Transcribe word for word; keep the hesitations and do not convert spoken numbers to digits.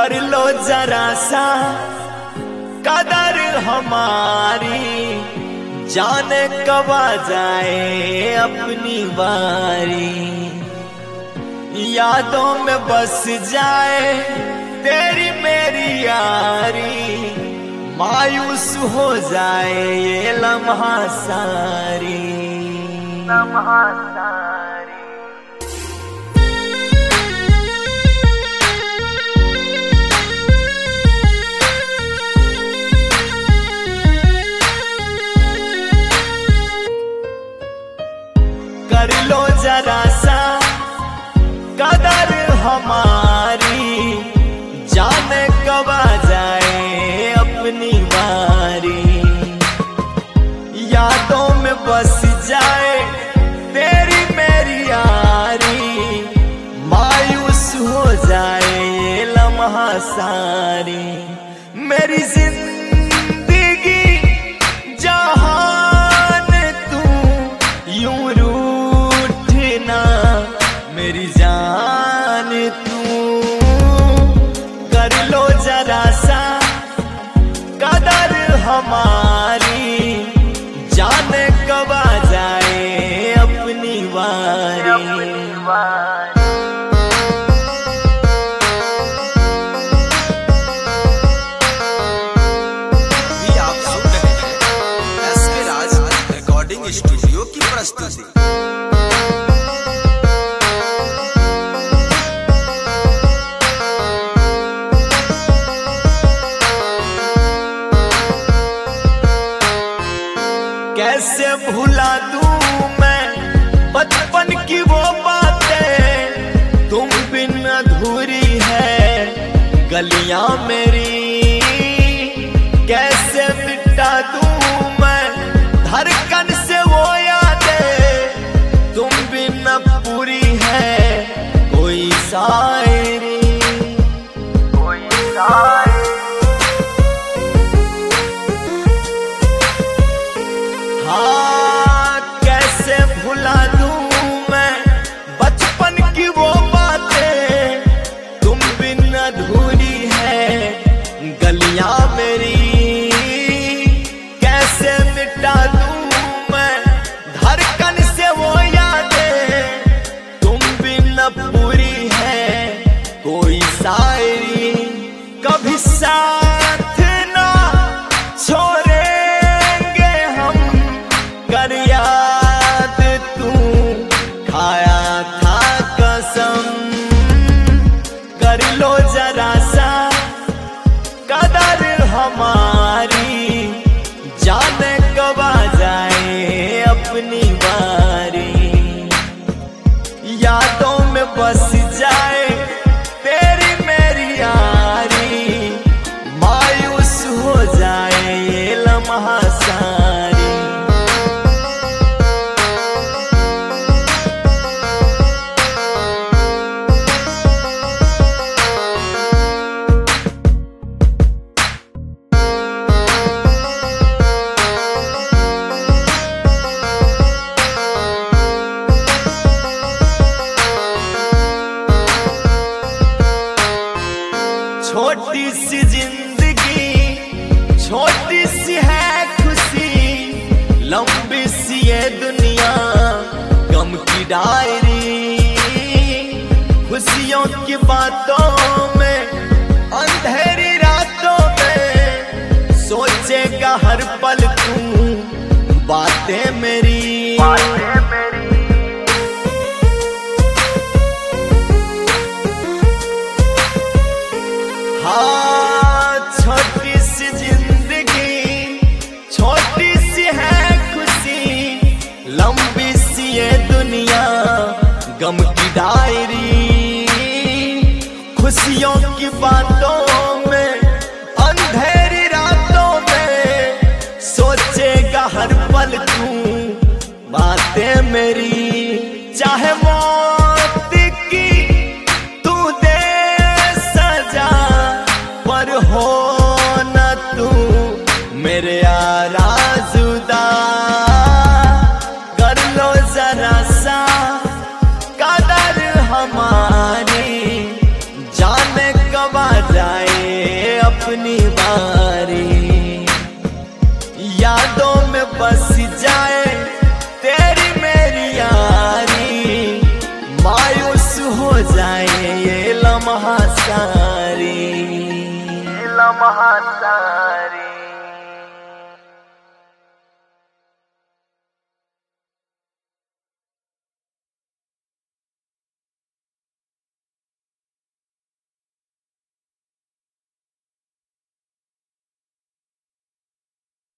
कर लो जरा सा कदर हमारी, जाने कब आ जाए अपनी बारी। यादों में बस जाए तेरी मेरी यारी, मायूस हो जाए ये लम्हा सारी लम्हा सारी। कर लो जरा सा कदर हमारी, जाने कब आ जाए अपनी बारी। यादों में बस जाए तेरी मेरी यारी, मायूस हो जाए ये लम्हा सारी। मेरी जिंदगी जहान तू यूं रूठना, मेरी जान तू कर लो जरा सा कदर हमारी, जाने कब आ जाए अपनी बारी। भी आप सुन रहे हैं एस के राज रिकॉर्डिंग स्टूडियो की प्रस्तुति। कैसे भुला दूं मैं बचपन की वो बातें, तुम बिन अधूरी है गलियां मेरी। कैसे मिटा दूं मैं धड़कन से वो यादें, तुम बिन पूरी है कोई शायरी कोई शायरी। हाँ कैसे भुला दूं मैं बचपन की वो बातें, तुम बिन अधूरी है गलियां मेरी। कैसे मिटा दूं मैं धड़कन से वो यादें, तुम बिन पूरी है कोई शायरी। कभी साथ ना छोड़ेंगे हम, कर याद तू खाया था कसम। कर लो जरा सा कदर हमारी, जाने कब आ जाए अपनी बारी। यादों में बस जाए तेरी मेरी यारी, मायूस हो जाए ये लम्हा सारी। छोटी सी जिंदगी छोटी सी है खुशी, लंबी सी ये दुनिया गम की डायरी। खुशियों की बातों में अंधेरी रातों में, सोचेगा हर पल तू बातें मेरी बातें मेरी। हाँ छोटी सी जिंदगी छोटी सी है खुशी, लंबी सी ये दुनिया गम की डायरी। खुशियों की बातों में अंधेरी रातों में, सोचेगा हर पल तू बातें मेरी। चाहे मौत की तू दे सजा, पर हो न तू मेरे आराज़ुदा। कर लो जरा सा कदर हमारी, जाने सारी लम्हा सारी